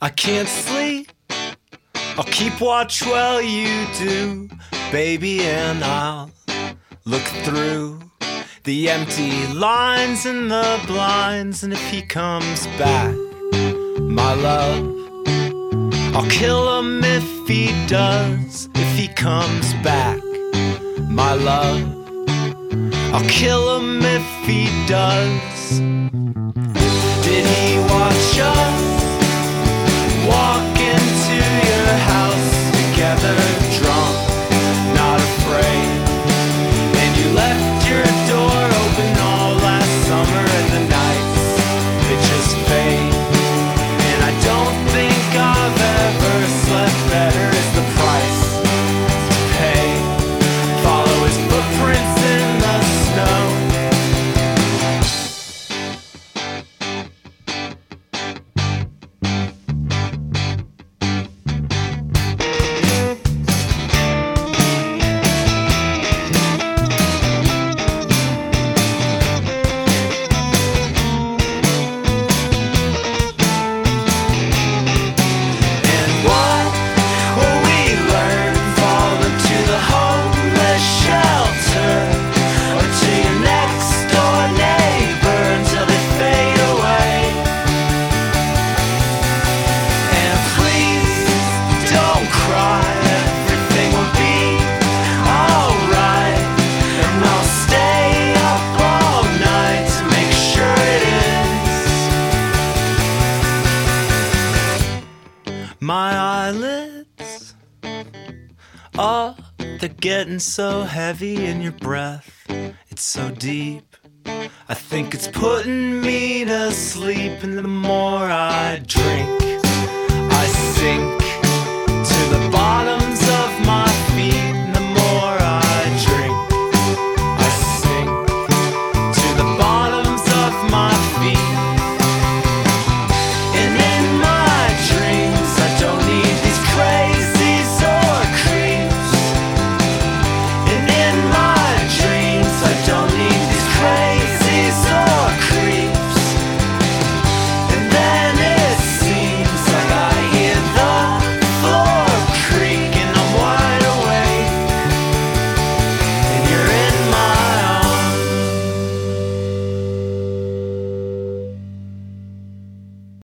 I can't sleep. I'll keep watch while you do, baby, and I'll look through the empty lines and the blinds. And if he comes back, my love, I'll kill him if he does. If he comes back, my love, I'll kill him if he does. Did he watch us walk into your house together, drunk, not afraid? And you left your door open all last summer, and the nights, they just fade. And I don't think I've ever slept better. Is the price to pay? Follow his footprints in the snow. My eyelids, oh, they're getting so heavy, and your breath, it's so deep. I think it's putting me to sleep, and the more I drink, I sink to the bottom